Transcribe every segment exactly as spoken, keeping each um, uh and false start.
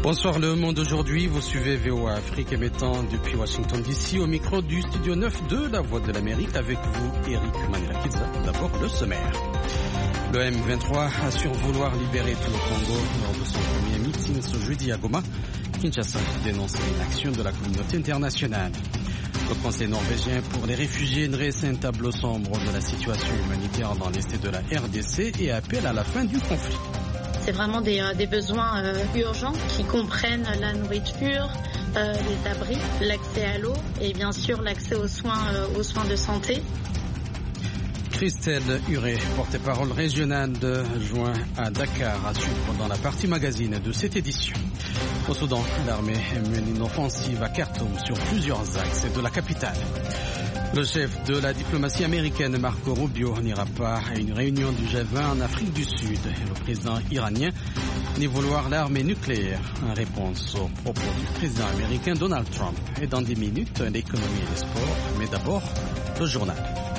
Bonsoir le monde aujourd'hui, vous suivez V O A Afrique émettant depuis Washington D C au micro du studio neuf de La Voix de l'Amérique avec vous Eric Manilakidza. D'abord le sommaire. Le M vingt-trois assure vouloir libérer tout le Congo lors de son premier meeting ce jeudi à Goma. Kinshasa dénonce l'inaction de la communauté internationale. Le Conseil norvégien pour les réfugiés dresse un tableau sombre de la situation humanitaire dans l'est de la R D C et appelle à la fin du conflit. C'est vraiment des, euh, des besoins euh, urgents qui comprennent la nourriture, euh, les abris, l'accès à l'eau et bien sûr l'accès aux soins, euh, aux soins de santé. Christelle Huré, porte-parole régionale de Juin à Dakar, à suivre dans la partie magazine de cette édition. Au Soudan, l'armée mène une offensive à Khartoum sur plusieurs axes de la capitale. Le chef de la diplomatie américaine, Marco Rubio, n'ira pas à une réunion du G vingt en Afrique du Sud. Le président iranien nie vouloir l'armée nucléaire. En réponse aux propos du président américain Donald Trump. Et dans dix minutes, l'économie et les sports. Mais d'abord, le journal.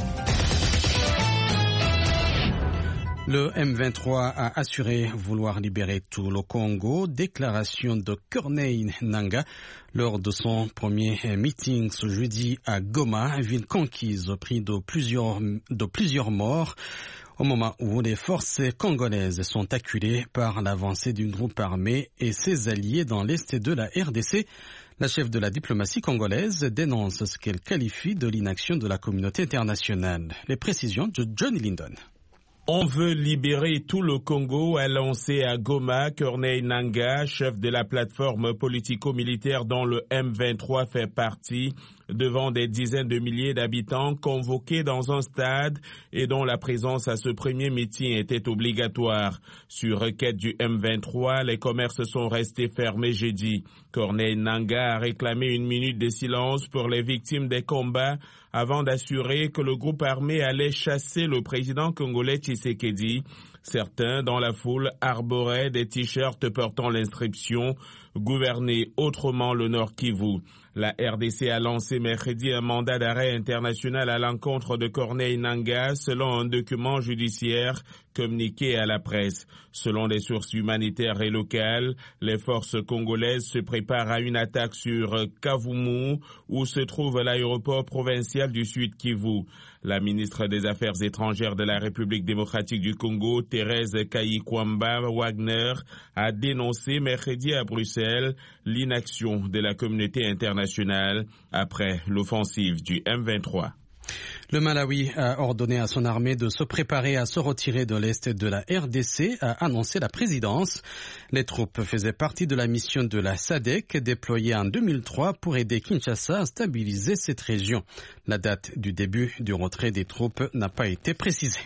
Le M vingt-trois a assuré vouloir libérer tout le Congo. Déclaration de Corneille Nangaa lors de son premier meeting ce jeudi à Goma, ville conquise au prix de plusieurs, de plusieurs morts, au moment où les forces congolaises sont acculées par l'avancée du groupe armé et ses alliés dans l'est de la R D C. La chef de la diplomatie congolaise dénonce ce qu'elle qualifie de l'inaction de la communauté internationale. Les précisions de Johnny Lindon. On veut libérer tout le Congo, a lancé à Goma Corneille Nangaa, chef de la plateforme politico-militaire dont le M vingt-trois fait partie, devant des dizaines de milliers d'habitants convoqués dans un stade et dont la présence à ce premier meeting était obligatoire. Sur requête du M vingt-trois, les commerces sont restés fermés jeudi. Corneille Nangaa a réclamé une minute de silence pour les victimes des combats avant d'assurer que le groupe armé allait chasser le président congolais Tshisekedi. Certains dans la foule arboraient des t-shirts portant l'inscription « Gouverner autrement le Nord Kivu ». La R D C a lancé mercredi un mandat d'arrêt international à l'encontre de Corneille Nangaa selon un document judiciaire communiqué à la presse. Selon des sources humanitaires et locales, les forces congolaises se préparent à une attaque sur Kavumu où se trouve l'aéroport provincial du Sud Kivu. La ministre des Affaires étrangères de la République démocratique du Congo, Thérèse Kayikwamba Wagner, a dénoncé mercredi à Bruxelles l'inaction de la communauté internationale après l'offensive du M vingt-trois. Le Malawi a ordonné à son armée de se préparer à se retirer de l'est de la R D C, a annoncé la présidence. Les troupes faisaient partie de la mission de la S A D C déployée en deux mille trois pour aider Kinshasa à stabiliser cette région. La date du début du retrait des troupes n'a pas été précisée.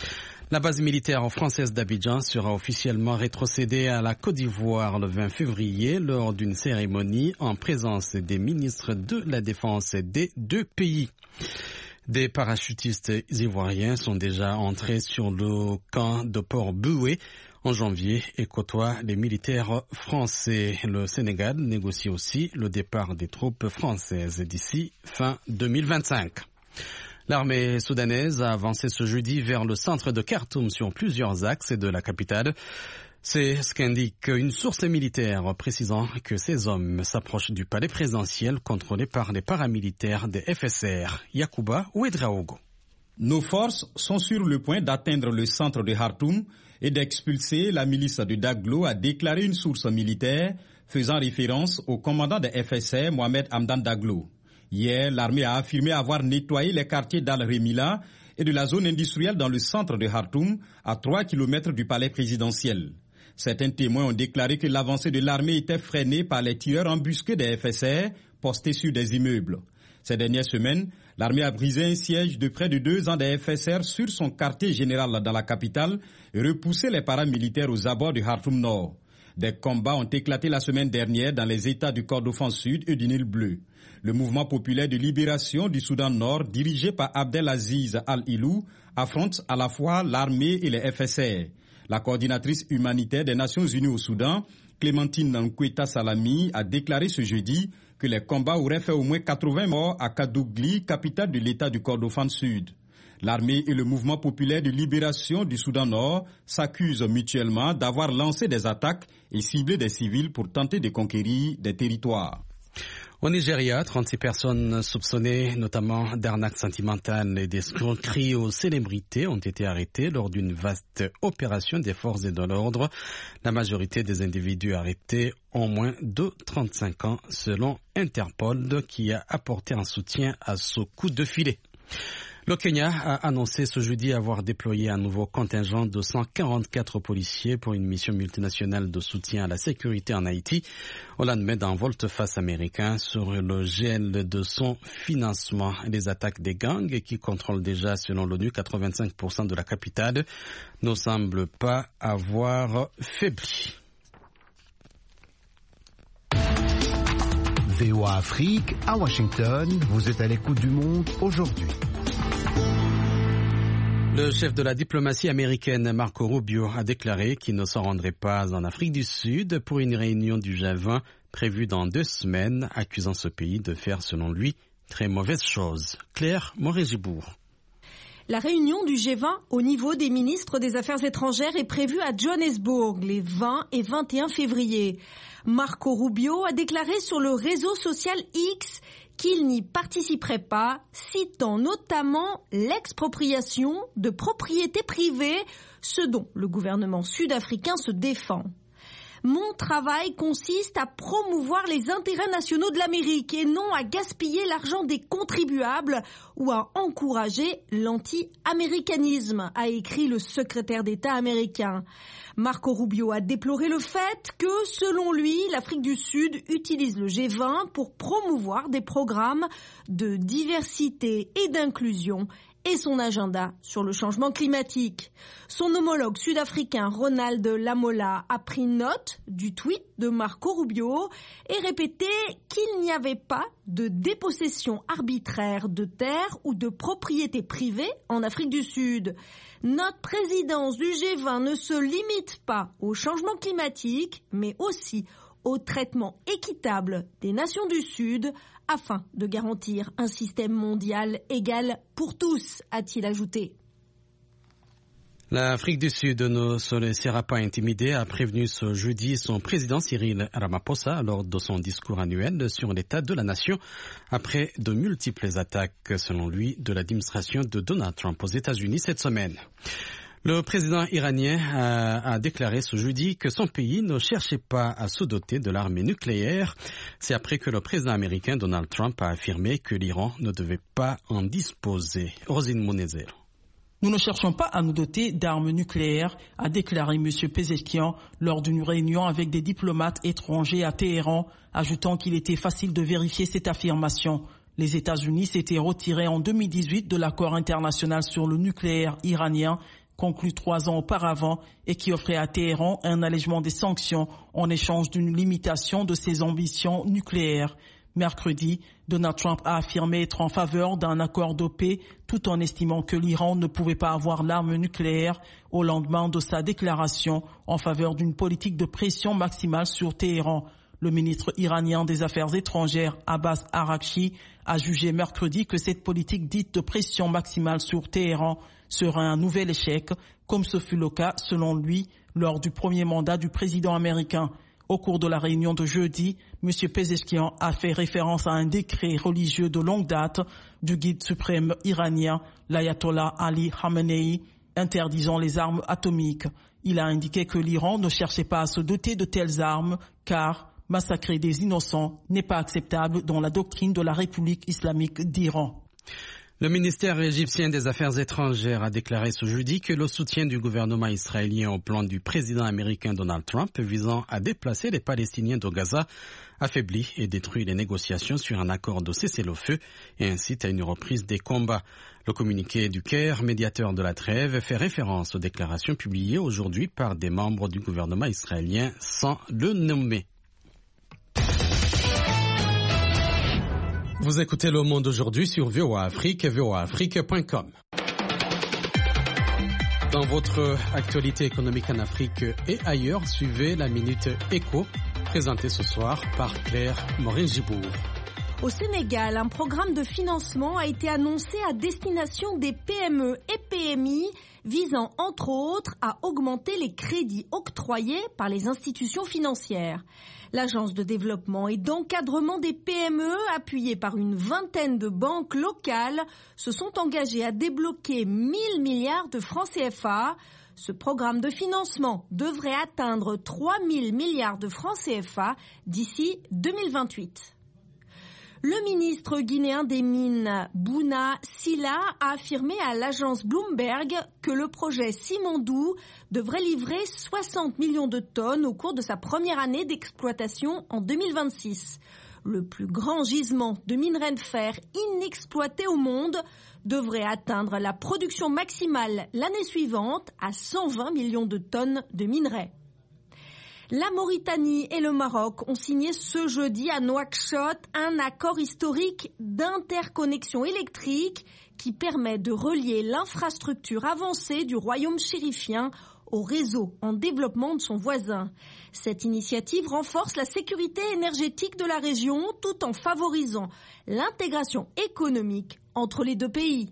La base militaire française d'Abidjan sera officiellement rétrocédée à la Côte d'Ivoire le vingt février lors d'une cérémonie en présence des ministres de la Défense des deux pays. Des parachutistes ivoiriens sont déjà entrés sur le camp de Port-Boué en janvier et côtoient les militaires français. Le Sénégal négocie aussi le départ des troupes françaises d'ici fin deux mille vingt-cinq. L'armée soudanaise a avancé ce jeudi vers le centre de Khartoum sur plusieurs axes de la capitale. C'est ce qu'indique une source militaire précisant que ces hommes s'approchent du palais présidentiel contrôlé par les paramilitaires des F S R. Yacouba Ouedraogo. Nos forces sont sur le point d'atteindre le centre de Khartoum et d'expulser la milice de Daglo, a déclaré une source militaire faisant référence au commandant des F S R, Mohamed Hamdan Daglo. Hier, l'armée a affirmé avoir nettoyé les quartiers d'Al-Remila et de la zone industrielle dans le centre de Khartoum, à trois kilomètres du palais présidentiel. Certains témoins ont déclaré que l'avancée de l'armée était freinée par les tireurs embusqués des F S R postés sur des immeubles. Ces dernières semaines, l'armée a brisé un siège de près de deux ans des F S R sur son quartier général dans la capitale et repoussé les paramilitaires aux abords du Khartoum Nord. Des combats ont éclaté la semaine dernière dans les États du Kordofan Sud et du Nil Bleu. Le mouvement populaire de libération du Soudan Nord, dirigé par Abdelaziz Al-Ilou, affronte à la fois l'armée et les F S R. La coordinatrice humanitaire des Nations Unies au Soudan, Clémentine Nkweta Salami, a déclaré ce jeudi que les combats auraient fait au moins quatre-vingts morts à Kadougli, capitale de l'État du Kordofan Sud. L'armée et le mouvement populaire de libération du Soudan Nord s'accusent mutuellement d'avoir lancé des attaques et ciblé des civils pour tenter de conquérir des territoires. Au Nigeria, trente-six personnes soupçonnées notamment d'arnaques sentimentales et d'escroqueries aux célébrités ont été arrêtées lors d'une vaste opération des forces de l'ordre. La majorité des individus arrêtés ont moins de trente-cinq ans selon Interpol qui a apporté un soutien à ce coup de filet. Le Kenya a annoncé ce jeudi avoir déployé un nouveau contingent de cent quarante-quatre policiers pour une mission multinationale de soutien à la sécurité en Haïti au lendemain d'un volte-face américain sur le gel de son financement. Les attaques des gangs qui contrôlent déjà, selon l'ONU, quatre-vingt-cinq pour cent de la capitale ne semblent pas avoir faibli. V O A Afrique, à Washington, vous êtes à l'écoute du monde aujourd'hui. Le chef de la diplomatie américaine, Marco Rubio, a déclaré qu'il ne se rendrait pas en Afrique du Sud pour une réunion du G vingt prévue dans deux semaines, accusant ce pays de faire, selon lui, très mauvaises choses. Claire Moret-Gibourg. La réunion du G vingt au niveau des ministres des Affaires étrangères est prévue à Johannesburg les vingt et vingt et un février. Marco Rubio a déclaré sur le réseau social X qu'il n'y participerait pas, citant notamment l'expropriation de propriétés privées, ce dont le gouvernement sud-africain se défend. Mon travail consiste à promouvoir les intérêts nationaux de l'Amérique et non à gaspiller l'argent des contribuables ou à encourager l'anti-américanisme, a écrit le secrétaire d'État américain. Marco Rubio a déploré le fait que, selon lui, l'Afrique du Sud utilise le G vingt pour promouvoir des programmes de diversité et d'inclusion et son agenda sur le changement climatique. Son homologue sud-africain Ronald Lamola a pris note du tweet de Marco Rubio et répété qu'il n'y avait pas de dépossession arbitraire de terres ou de propriétés privées en Afrique du Sud. Notre présidence du G vingt ne se limite pas au changement climatique, mais aussi au traitement équitable des nations du Sud afin de garantir un système mondial égal pour tous, a-t-il ajouté. L'Afrique du Sud ne se laissera pas intimider, a prévenu ce jeudi son président Cyril Ramaphosa lors de son discours annuel sur l'état de la nation après de multiples attaques, selon lui, de l'administration de Donald Trump aux États-Unis cette semaine. Le président iranien a, a déclaré ce jeudi que son pays ne cherchait pas à se doter de l'arme nucléaire. C'est après que le président américain Donald Trump a affirmé que l'Iran ne devait pas en disposer. Rosine Monezel. Nous ne cherchons pas à nous doter d'armes nucléaires, a déclaré M. Pezeshkian lors d'une réunion avec des diplomates étrangers à Téhéran, ajoutant qu'il était facile de vérifier cette affirmation. Les États-Unis s'étaient retirés en deux mille dix-huit de l'accord international sur le nucléaire iranien, conclu trois ans auparavant et qui offrait à Téhéran un allègement des sanctions en échange d'une limitation de ses ambitions nucléaires. Mercredi, Donald Trump a affirmé être en faveur d'un accord de paix tout en estimant que l'Iran ne pouvait pas avoir l'arme nucléaire au lendemain de sa déclaration en faveur d'une politique de pression maximale sur Téhéran. Le ministre iranien des Affaires étrangères, Abbas Araghchi, a jugé mercredi que cette politique dite de pression maximale sur Téhéran serait un nouvel échec, comme ce fut le cas, selon lui, lors du premier mandat du président américain. Au cours de la réunion de jeudi, M. Pezeshkian a fait référence à un décret religieux de longue date du guide suprême iranien, l'ayatollah Ali Khamenei, interdisant les armes atomiques. Il a indiqué que l'Iran ne cherchait pas à se doter de telles armes, car massacrer des innocents n'est pas acceptable dans la doctrine de la République islamique d'Iran. Le ministère égyptien des Affaires étrangères a déclaré ce jeudi que le soutien du gouvernement israélien au plan du président américain Donald Trump visant à déplacer les Palestiniens de Gaza affaiblit et détruit les négociations sur un accord de cessez-le-feu et incite à une reprise des combats. Le communiqué du Caire, médiateur de la trêve, fait référence aux déclarations publiées aujourd'hui par des membres du gouvernement israélien sans le nommer. Vous écoutez Le Monde aujourd'hui sur V O A Afrique, v o a afrique point com. Dans votre actualité économique en Afrique et ailleurs, suivez la Minute Éco, présentée ce soir par Claire Moret-Gibourg. Au Sénégal, un programme de financement a été annoncé à destination des P M E et P M I, visant entre autres à augmenter les crédits octroyés par les institutions financières. L'Agence de développement et d'encadrement des P M E, appuyée par une vingtaine de banques locales, se sont engagées à débloquer mille milliards de francs C F A. Ce programme de financement devrait atteindre trois mille milliards de francs C F A d'ici deux mille vingt-huit. Le ministre guinéen des Mines, Bouna Silla, a affirmé à l'agence Bloomberg que le projet Simandou devrait livrer soixante millions de tonnes au cours de sa première année d'exploitation en deux mille vingt-six. Le plus grand gisement de minerai de fer inexploité au monde devrait atteindre la production maximale l'année suivante à cent vingt millions de tonnes de minerai. La Mauritanie et le Maroc ont signé ce jeudi à Nouakchott un accord historique d'interconnexion électrique qui permet de relier l'infrastructure avancée du royaume chérifien au réseau en développement de son voisin. Cette initiative renforce la sécurité énergétique de la région tout en favorisant l'intégration économique entre les deux pays.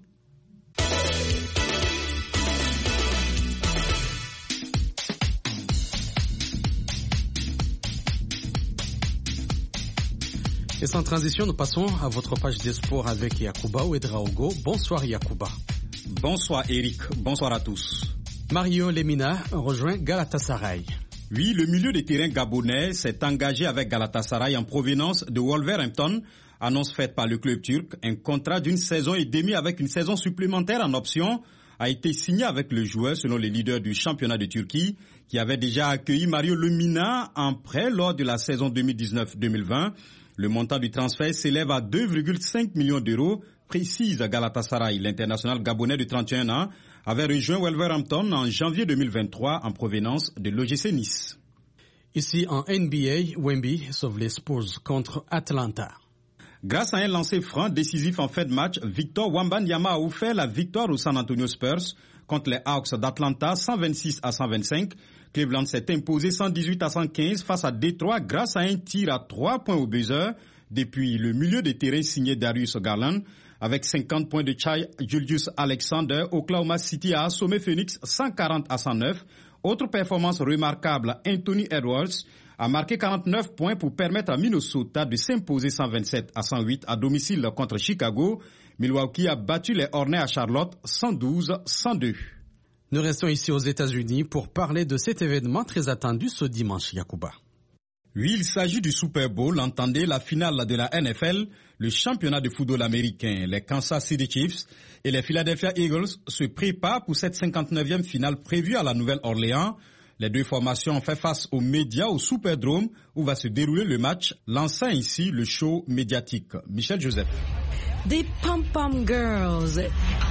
Et sans transition, nous passons à votre page des sports avec Yacouba Ouedraogo. Bonsoir Yacouba. Bonsoir Eric, bonsoir à tous. Mario Lemina rejoint Galatasaray. Oui, le milieu de terrain gabonais s'est engagé avec Galatasaray en provenance de Wolverhampton. Annonce faite par le club turc, un contrat d'une saison et demie avec une saison supplémentaire en option a été signé avec le joueur selon les leaders du championnat de Turquie qui avait déjà accueilli Mario Lemina en prêt lors de la saison deux mille dix-neuf deux mille vingt. Le montant du transfert s'élève à deux virgule cinq millions d'euros, précise Galatasaray. L'international gabonais de trente et un ans avait rejoint Wolverhampton en janvier deux mille vingt-trois en provenance de l'O G C Nice. Ici en N B A, Wemby sauve les Spurs contre Atlanta. Grâce à un lancer franc décisif en fin de match, Victor Wembanyama a offert la victoire aux San Antonio Spurs contre les Hawks d'Atlanta cent vingt-six à cent vingt-cinq. Cleveland s'est imposé cent dix-huit à cent quinze face à Détroit grâce à un tir à trois points au buzzer depuis le milieu de terrain signé Darius Garland. Avec cinquante points de Shai Gilgeous-Alexander, Oklahoma City a assommé Phoenix cent quarante à cent neuf. Autre performance remarquable, Anthony Edwards a marqué quarante-neuf points pour permettre à Minnesota de s'imposer cent vingt-sept à cent huit à domicile contre Chicago. Milwaukee a battu les Hornets à Charlotte cent douze à cent deux. Nous restons ici aux États-Unis pour parler de cet événement très attendu ce dimanche, Yacouba. Oui, il s'agit du Super Bowl, entendez la finale de la N F L, le championnat de football américain. Les Kansas City Chiefs et les Philadelphia Eagles se préparent pour cette cinquante-neuvième finale prévue à la Nouvelle-Orléans. Les deux formations ont fait face aux médias au Superdome où va se dérouler le match, lançant ici le show médiatique. Michel Joseph. Des pom-pom girls,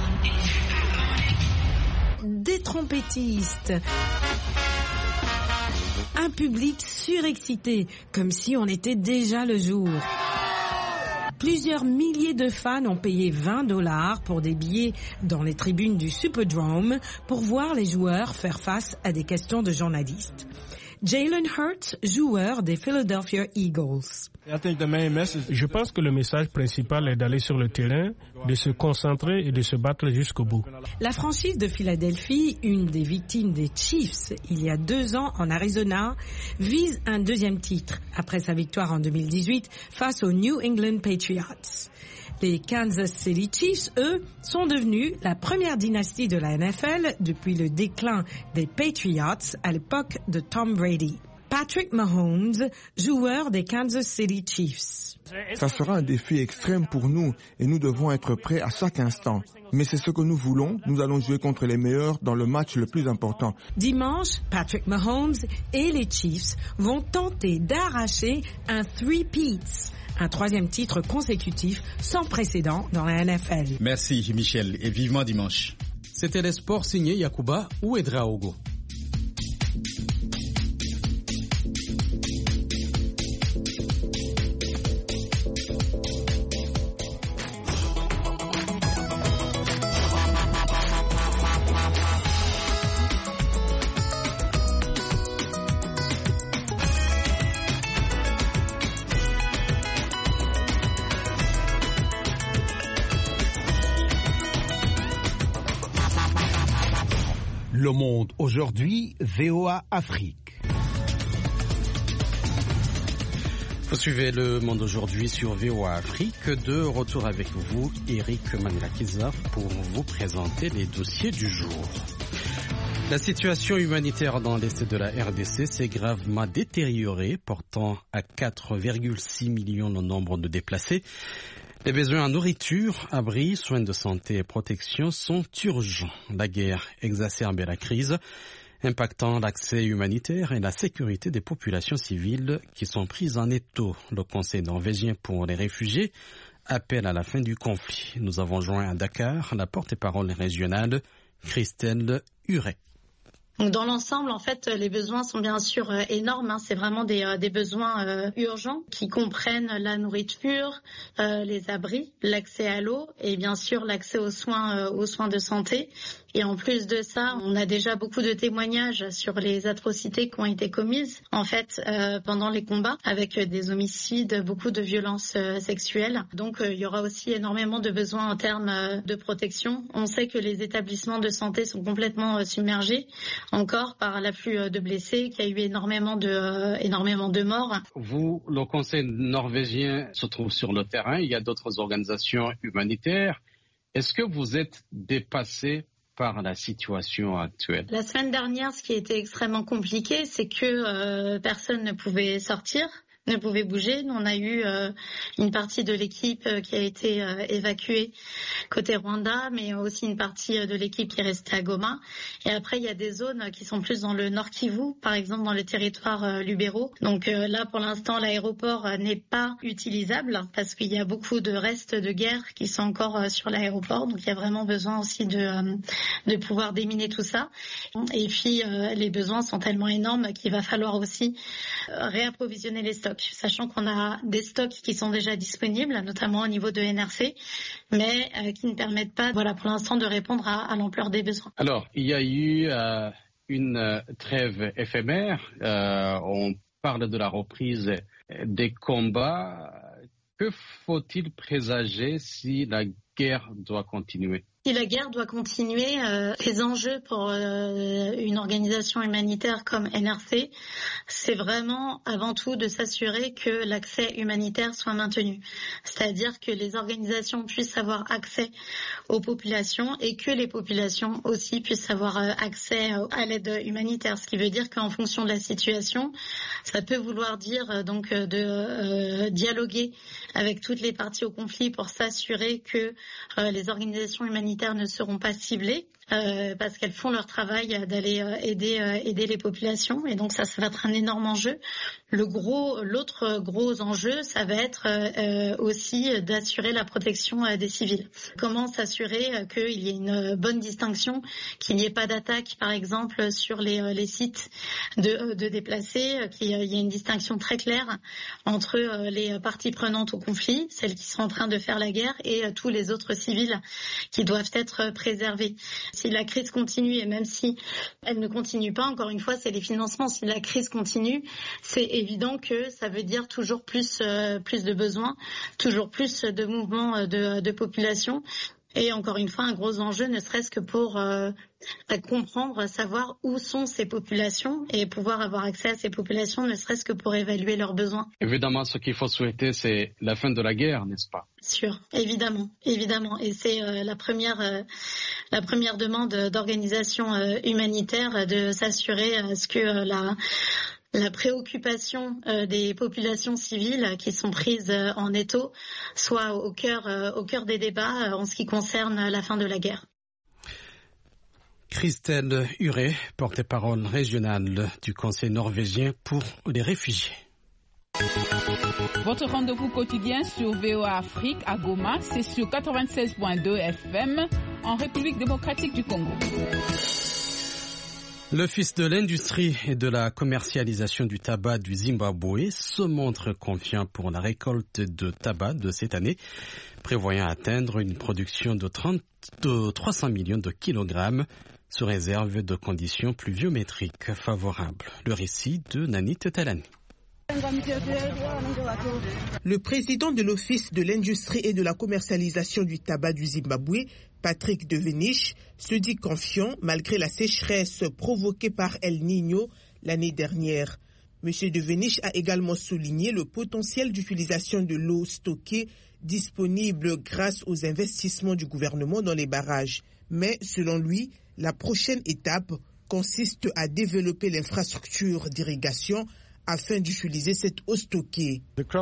des trompettistes, un public surexcité, comme si on était déjà le jour. Plusieurs milliers de fans ont payé vingt dollars pour des billets dans les tribunes du Superdome pour voir les joueurs faire face à des questions de journalistes. Jalen Hurts, joueur des Philadelphia Eagles. Je pense que le message principal est d'aller sur le terrain, de se concentrer et de se battre jusqu'au bout. La franchise de Philadelphie, une des victimes des Chiefs il y a deux ans en Arizona, vise un deuxième titre après sa victoire en deux mille dix-huit face aux New England Patriots. Les Kansas City Chiefs, eux, sont devenus la première dynastie de la N F L depuis le déclin des Patriots à l'époque de Tom Brady. Patrick Mahomes, joueur des Kansas City Chiefs. Ça sera un défi extrême pour nous et nous devons être prêts à chaque instant. Mais c'est ce que nous voulons. Nous allons jouer contre les meilleurs dans le match le plus important. Dimanche, Patrick Mahomes et les Chiefs vont tenter d'arracher un three-peats, un troisième titre consécutif sans précédent dans la N F L. Merci Michel et vivement dimanche. C'était les sports signés Yacouba Ouedraogo. Le Monde aujourd'hui, V O A Afrique. Vous suivez Le Monde aujourd'hui sur V O A Afrique. De retour avec vous, Eric Manilakizaf, pour vous présenter les dossiers du jour. La situation humanitaire dans l'est de la R D C s'est gravement détériorée, portant à quatre virgule six millions le nombre de déplacés. Les besoins en nourriture, abri, soins de santé et protection sont urgents. La guerre exacerbe la crise, impactant l'accès humanitaire et la sécurité des populations civiles qui sont prises en étau. Le Conseil norvégien pour les réfugiés appelle à la fin du conflit. Nous avons joint à Dakar la porte-parole régionale, Christelle Huret. Donc dans l'ensemble, en fait, les besoins sont bien sûr euh, énormes. Hein. C'est vraiment des, euh, des besoins euh, urgents qui comprennent la nourriture, euh, les abris, l'accès à l'eau et bien sûr l'accès aux soins, euh, aux soins de santé. Et en plus de ça, on a déjà beaucoup de témoignages sur les atrocités qui ont été commises en fait euh, pendant les combats, avec des homicides, beaucoup de violences euh, sexuelles. Donc euh, il y aura aussi énormément de besoins en termes euh, de protection. On sait que les établissements de santé sont complètement euh, submergés. Encore par l'afflux de blessés, qu'il y a eu énormément de, euh, énormément de morts. Vous, le Conseil norvégien se trouve sur le terrain, il y a d'autres organisations humanitaires. Est-ce que vous êtes dépassé par la situation actuelle? La semaine dernière, ce qui était extrêmement compliqué, c'est que euh, personne ne pouvait sortir, ne pouvait bouger. Nous, on a eu euh, une partie de l'équipe euh, qui a été euh, évacuée côté Rwanda, mais aussi une partie euh, de l'équipe qui est restée à Goma. Et après, il y a des zones qui sont plus dans le Nord Kivu, par exemple dans les territoires euh, lubéraux. Donc euh, là, pour l'instant, l'aéroport euh, n'est pas utilisable parce qu'il y a beaucoup de restes de guerre qui sont encore euh, sur l'aéroport. Donc il y a vraiment besoin aussi de, euh, de pouvoir déminer tout ça. Et puis, euh, les besoins sont tellement énormes qu'il va falloir aussi euh, réapprovisionner les stocks, sachant qu'on a des stocks qui sont déjà disponibles, notamment au niveau de N R C, mais euh, qui ne permettent pas, voilà, pour l'instant, de répondre à, à l'ampleur des besoins. Alors, il y a eu euh, une euh, trêve éphémère. Euh, on parle de la reprise des combats. Que faut-il présager si la guerre doit continuer? Si la guerre doit continuer, euh, les enjeux pour euh, une organisation humanitaire comme N R C, c'est vraiment avant tout de s'assurer que l'accès humanitaire soit maintenu. C'est-à-dire que les organisations puissent avoir accès aux populations et que les populations aussi puissent avoir euh, accès à l'aide humanitaire. Ce qui veut dire qu'en fonction de la situation, ça peut vouloir dire euh, donc de euh, dialoguer avec toutes les parties au conflit pour s'assurer que euh, les organisations humanitaires ne seront pas ciblées euh, parce qu'elles font leur travail d'aller euh, aider euh, aider les populations, et donc ça ça va être un énorme enjeu. Le gros l'autre gros enjeu, ça va être euh, aussi d'assurer la protection euh, des civils. Comment s'assurer euh, qu'il y ait une bonne distinction, qu'il n'y ait pas d'attaque par exemple sur les euh, les sites de de déplacés, euh, qu'il y ait une distinction très claire entre euh, les parties prenantes au conflit, celles qui sont en train de faire la guerre, et euh, tous les autres civils qui doivent être préservés. Si la crise continue, et même si elle ne continue pas, encore une fois, c'est les financements. Si la crise continue, c'est évident que ça veut dire toujours plus, euh, plus de besoins, toujours plus de mouvements de, de population. Et encore une fois, un gros enjeu, ne serait-ce que pour euh, comprendre, savoir où sont ces populations et pouvoir avoir accès à ces populations, ne serait-ce que pour évaluer leurs besoins. Évidemment, ce qu'il faut souhaiter, c'est la fin de la guerre, n'est-ce pas? Sûr, évidemment, évidemment. Et c'est euh, la première, euh, la première demande d'organisation euh, humanitaire, de s'assurer à ce que euh, la La préoccupation euh, des populations civiles qui sont prises euh, en étau soit au cœur, euh, au cœur des débats euh, en ce qui concerne la fin de la guerre. Christelle Huret, porte-parole régionale du Conseil norvégien pour les réfugiés. Votre rendez-vous quotidien sur V O A Afrique à Goma, c'est sur quatre-vingt-seize virgule deux F M en République démocratique du Congo. L'Office de l'industrie et de la commercialisation du tabac du Zimbabwe se montre confiant pour la récolte de tabac de cette année, prévoyant atteindre une production de, trente, de trois cents millions de kilogrammes sous réserve de conditions pluviométriques favorables. Le récit de Nanit Talani. Le président de l'Office de l'industrie et de la commercialisation du tabac du Zimbabwe, Patrick Devenish, se dit confiant malgré la sécheresse provoquée par El Niño l'année dernière. M. Devenish a également souligné le potentiel d'utilisation de l'eau stockée disponible grâce aux investissements du gouvernement dans les barrages. Mais selon lui, la prochaine étape consiste à développer l'infrastructure d'irrigation afin d'utiliser cette eau stockée.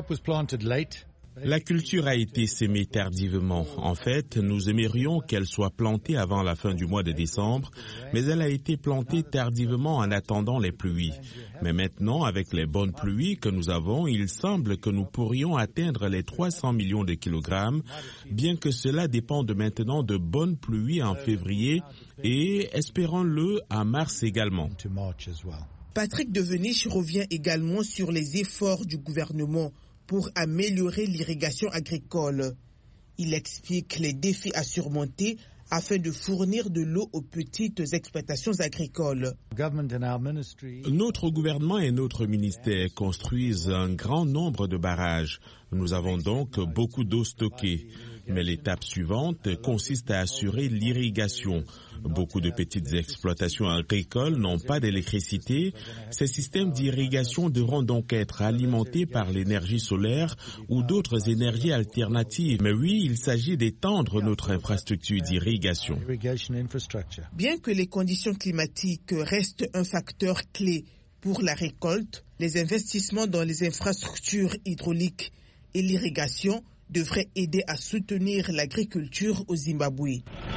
La culture a été sémée tardivement. En fait, nous aimerions qu'elle soit plantée avant la fin du mois de décembre, mais elle a été plantée tardivement en attendant les pluies. Mais maintenant, avec les bonnes pluies que nous avons, il semble que nous pourrions atteindre les trois cents millions de kilogrammes, bien que cela dépende maintenant de bonnes pluies en février et, espérons-le, à mars également. Patrick Devenish revient également sur les efforts du gouvernement pour améliorer l'irrigation agricole. Il explique les défis à surmonter afin de fournir de l'eau aux petites exploitations agricoles. Notre gouvernement et notre ministère construisent un grand nombre de barrages. Nous avons donc beaucoup d'eau stockée. Mais l'étape suivante consiste à assurer l'irrigation. Beaucoup de petites exploitations agricoles n'ont pas d'électricité. Ces systèmes d'irrigation devront donc être alimentés par l'énergie solaire ou d'autres énergies alternatives. Mais oui, il s'agit d'étendre notre infrastructure d'irrigation. Bien que les conditions climatiques restent un facteur clé pour la récolte, les investissements dans les infrastructures hydrauliques et l'irrigation devrait aider à soutenir l'agriculture au Zimbabwe.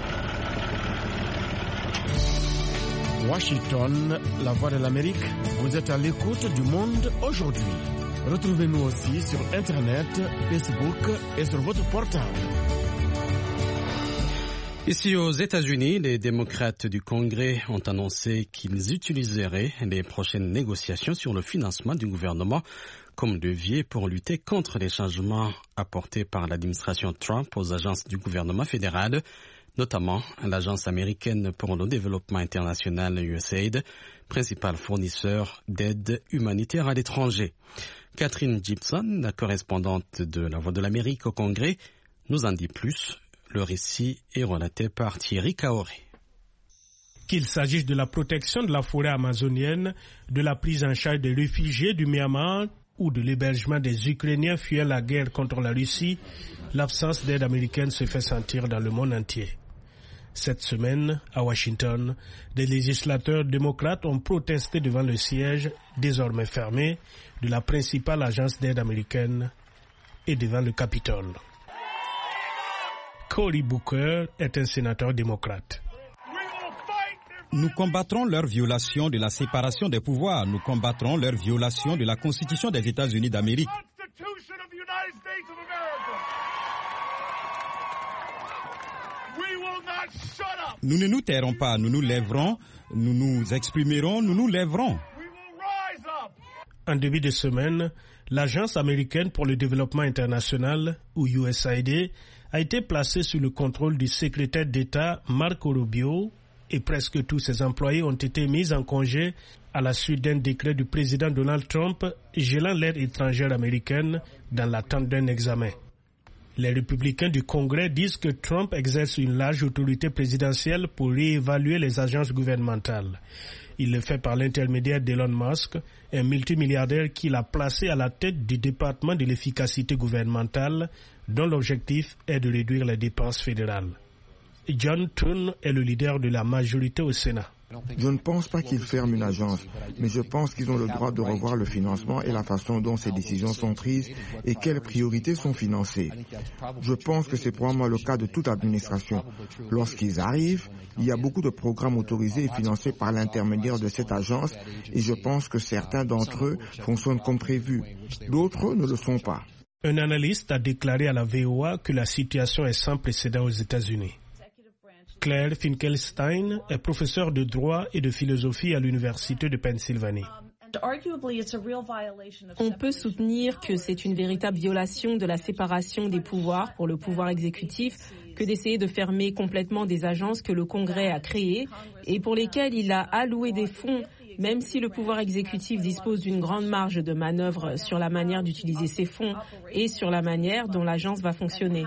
Washington, la voix de l'Amérique, vous êtes à l'écoute du monde aujourd'hui. Retrouvez-nous aussi sur Internet, Facebook et sur votre portable. Ici aux États-Unis, les démocrates du Congrès ont annoncé qu'ils utiliseraient les prochaines négociations sur le financement du gouvernement comme levier pour lutter contre les changements apportés par l'administration Trump aux agences du gouvernement fédéral, notamment l'Agence américaine pour le développement international U S A I D, principal fournisseur d'aide humanitaire à l'étranger. Catherine Gibson, la correspondante de La Voix de l'Amérique au Congrès, nous en dit plus. Le récit est relaté par Thierry Kaoré. Qu'il s'agisse de la protection de la forêt amazonienne, de la prise en charge des réfugiés du Myanmar ou de l'hébergement des Ukrainiens fuyant la guerre contre la Russie, l'absence d'aide américaine se fait sentir dans le monde entier. Cette semaine, à Washington, des législateurs démocrates ont protesté devant le siège, désormais fermé, de la principale agence d'aide américaine et devant le Capitole. Cory Booker est un sénateur démocrate. Nous combattrons leur violation de la séparation des pouvoirs. Nous combattrons leur violation de la Constitution des États-Unis d'Amérique. Nous ne nous tairons pas, nous nous lèverons, nous nous exprimerons, nous nous lèverons. En début de semaine, l'Agence américaine pour le développement international, ou U S A I D, a été placée sous le contrôle du secrétaire d'État Marco Rubio et presque tous ses employés ont été mis en congé à la suite d'un décret du président Donald Trump gelant l'aide étrangère américaine dans l'attente d'un examen. Les républicains du Congrès disent que Trump exerce une large autorité présidentielle pour réévaluer les agences gouvernementales. Il le fait par l'intermédiaire d'Elon Musk, un multimilliardaire qu'il a placé à la tête du département de l'efficacité gouvernementale, dont l'objectif est de réduire les dépenses fédérales. John Thune est le leader de la majorité au Sénat. Je ne pense pas qu'ils ferment une agence, mais je pense qu'ils ont le droit de revoir le financement et la façon dont ces décisions sont prises et quelles priorités sont financées. Je pense que c'est probablement le cas de toute administration. Lorsqu'ils arrivent, il y a beaucoup de programmes autorisés et financés par l'intermédiaire de cette agence et je pense que certains d'entre eux fonctionnent comme prévu. D'autres ne le sont pas. Un analyste a déclaré à la V O A que la situation est sans précédent aux États-Unis. Claire Finkelstein est professeure de droit et de philosophie à l'Université de Pennsylvanie. On peut soutenir que c'est une véritable violation de la séparation des pouvoirs pour le pouvoir exécutif que d'essayer de fermer complètement des agences que le Congrès a créées et pour lesquelles il a alloué des fonds Même si le pouvoir exécutif dispose d'une grande marge de manœuvre sur la manière d'utiliser ces fonds et sur la manière dont l'agence va fonctionner.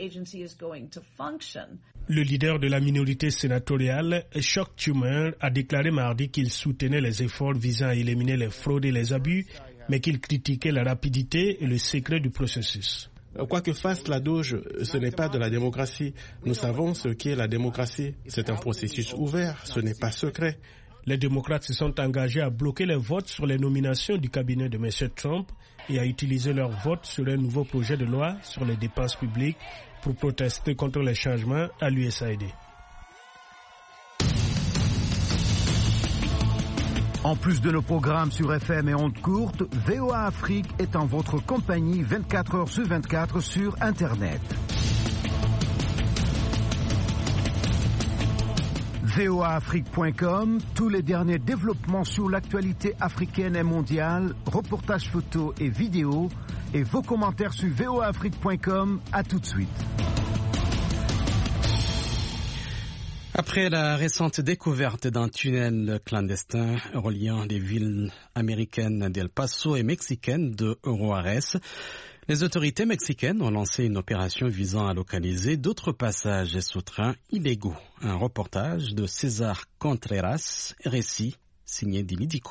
Le leader de la minorité sénatoriale, Chuck Schumer, a déclaré mardi qu'il soutenait les efforts visant à éliminer les fraudes et les abus, mais qu'il critiquait la rapidité et le secret du processus. Quoi que fasse la Doge, ce n'est pas de la démocratie. Nous savons ce qu'est la démocratie. C'est un processus ouvert, ce n'est pas secret. Les démocrates se sont engagés à bloquer les votes sur les nominations du cabinet de M. Trump et à utiliser leur vote sur un nouveau projet de loi sur les dépenses publiques pour protester contre les changements à l'U S A I D. En plus de nos programmes sur F M et ondes courtes, V O A Afrique est en votre compagnie vingt-quatre heures sur vingt-quatre sur Internet. V O A Afrique point com, tous les derniers développements sur l'actualité africaine et mondiale, reportages photos et vidéos, et vos commentaires sur V O A Afrique point com. À tout de suite. Après la récente découverte d'un tunnel clandestin reliant les villes américaines d'El Paso et mexicaines de Juárez, les autorités mexicaines ont lancé une opération visant à localiser d'autres passages souterrains illégaux. Un reportage de César Contreras, récit signé Dili Diko.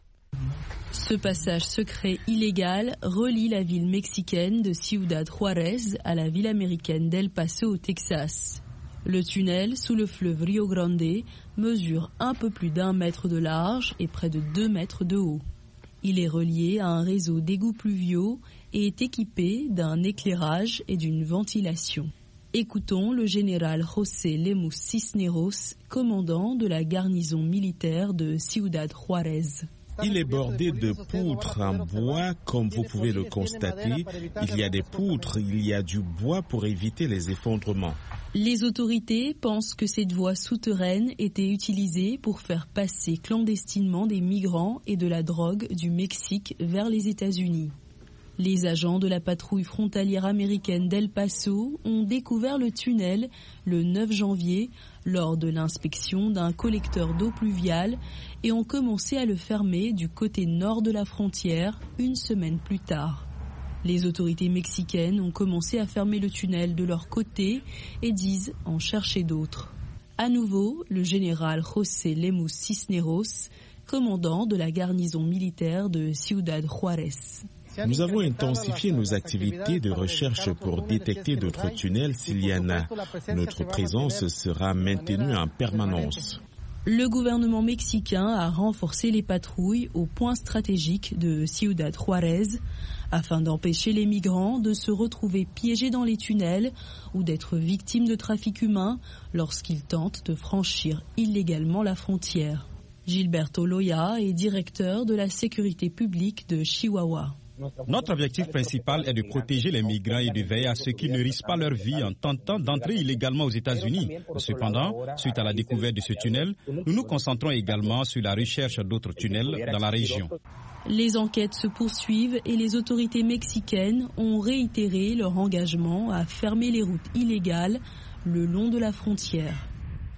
Ce passage secret illégal relie la ville mexicaine de Ciudad Juárez à la ville américaine d'El Paso au Texas. Le tunnel sous le fleuve Rio Grande mesure un peu plus d'un mètre de large et près de deux mètres de haut. Il est relié à un réseau d'égouts pluviaux et est équipé d'un éclairage et d'une ventilation. Écoutons le général José Lemus Cisneros, commandant de la garnison militaire de Ciudad Juárez. Il est bordé de poutres en bois, comme vous pouvez le constater. Il y a des poutres, il y a du bois pour éviter les effondrements. Les autorités pensent que cette voie souterraine était utilisée pour faire passer clandestinement des migrants et de la drogue du Mexique vers les États-Unis. Les agents de la patrouille frontalière américaine d'El Paso ont découvert le tunnel le neuf janvier lors de l'inspection d'un collecteur d'eau pluviale et ont commencé à le fermer du côté nord de la frontière une semaine plus tard. Les autorités mexicaines ont commencé à fermer le tunnel de leur côté et disent en chercher d'autres. À nouveau, le général José Lemus Cisneros, commandant de la garnison militaire de Ciudad Juárez. Nous avons intensifié nos activités de recherche pour détecter d'autres tunnels s'il y en a. Notre présence sera maintenue en permanence. Le gouvernement mexicain a renforcé les patrouilles au point stratégique de Ciudad Juárez afin d'empêcher les migrants de se retrouver piégés dans les tunnels ou d'être victimes de trafic humain lorsqu'ils tentent de franchir illégalement la frontière. Gilberto Loya est directeur de la sécurité publique de Chihuahua. Notre objectif principal est de protéger les migrants et de veiller à ce qu'ils ne risquent pas leur vie en tentant d'entrer illégalement aux États-Unis. Cependant, suite à la découverte de ce tunnel, nous nous concentrons également sur la recherche d'autres tunnels dans la région. Les enquêtes se poursuivent et les autorités mexicaines ont réitéré leur engagement à fermer les routes illégales le long de la frontière.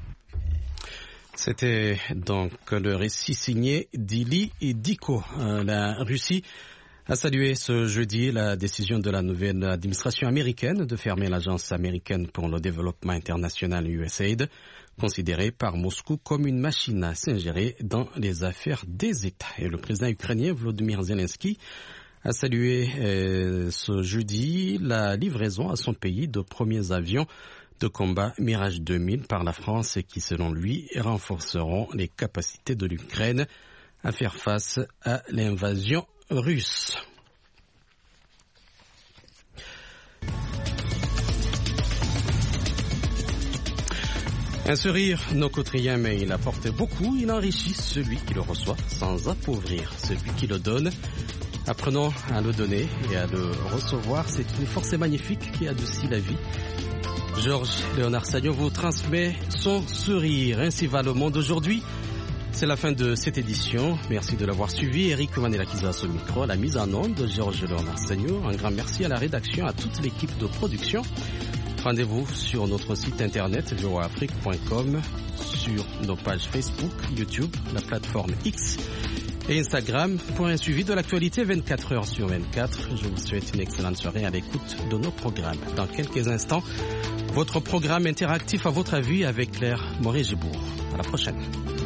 C'était donc le récit signé Dili Diko. Euh, la Russie a salué ce jeudi la décision de la nouvelle administration américaine de fermer l'Agence américaine pour le développement international U S A I D, considérée par Moscou comme une machine à s'ingérer dans les affaires des États. Et le président ukrainien Volodymyr Zelensky a salué euh, ce jeudi la livraison à son pays de premiers avions de combat Mirage deux mille par la France et qui, selon lui, renforceront les capacités de l'Ukraine à faire face à l'invasion russe. Un sourire non quotidien, mais il apporte beaucoup. Il enrichit celui qui le reçoit sans appauvrir celui qui le donne. Apprenons à le donner et à le recevoir. C'est une force magnifique qui adoucit la vie. Georges Léonard Sagnon vous transmet son sourire. Ainsi va le monde aujourd'hui. C'est la fin de cette édition. Merci de l'avoir suivi. Eric Manelakiza au micro, la mise en onde de Georges Léonard Sagno. Un grand merci à la rédaction, à toute l'équipe de production. Rendez-vous sur notre site internet v o a afrique point com, sur nos pages Facebook, YouTube, la plateforme X et Instagram pour un suivi de l'actualité vingt-quatre heures sur vingt-quatre. Je vous souhaite une excellente soirée à l'écoute de nos programmes. Dans quelques instants, votre programme interactif à votre avis avec Claire Moré-Gibourg. À la prochaine.